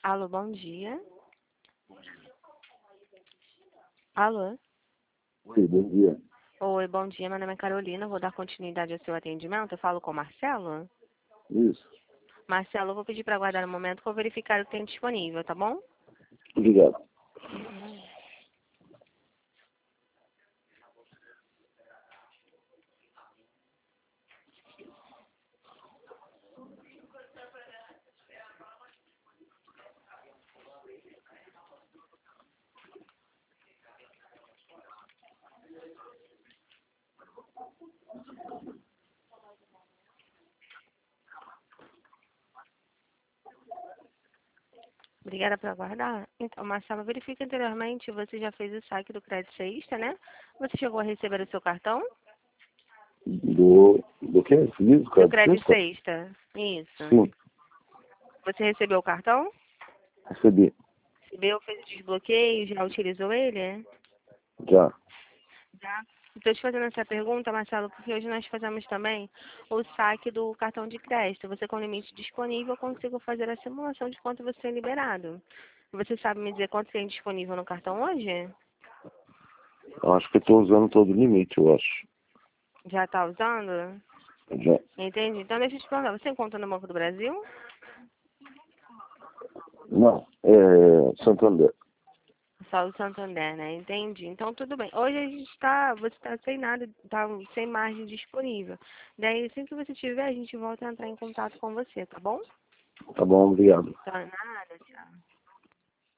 Alô, bom dia. Alô? Oi, bom dia. Oi, bom dia. Meu nome é Carolina. Vou dar continuidade ao seu atendimento. Eu falo com o Marcelo. Isso. Marcelo, eu vou pedir para aguardar um momento para eu verificar o que tem disponível, tá bom? Obrigado. Obrigada por aguardar. Então, Marcelo, verifica anteriormente, você já fez o saque do crédito Sexta, né? Você chegou a receber o seu cartão? Do que? Feliz, Do cara? crédito Sexta? Sexta. Isso. Sim, Você recebeu o cartão? recebi. Recebeu, fez o desbloqueio, já utilizou ele? Já. Já. Estou te fazendo essa pergunta, Marcelo, porque hoje nós fazemos também o saque do cartão de crédito. Você com limite disponível, eu consigo fazer a simulação de quanto você tem liberado. Você sabe me dizer quanto tem disponível no cartão hoje? Eu acho que eu estou usando todo o limite, eu acho. Já está usando? Já. Entendi. Então deixa eu te perguntar, você tem conta no Banco do Brasil? Não, é Santander. Só o Santander, né? Entendi. Então tudo bem. Hoje a gente tá, você está sem nada, tá sem margem disponível. Daí assim que você tiver, a gente volta a entrar em contato com você, tá bom? Tá bom, obrigado. Tá nada, tchau.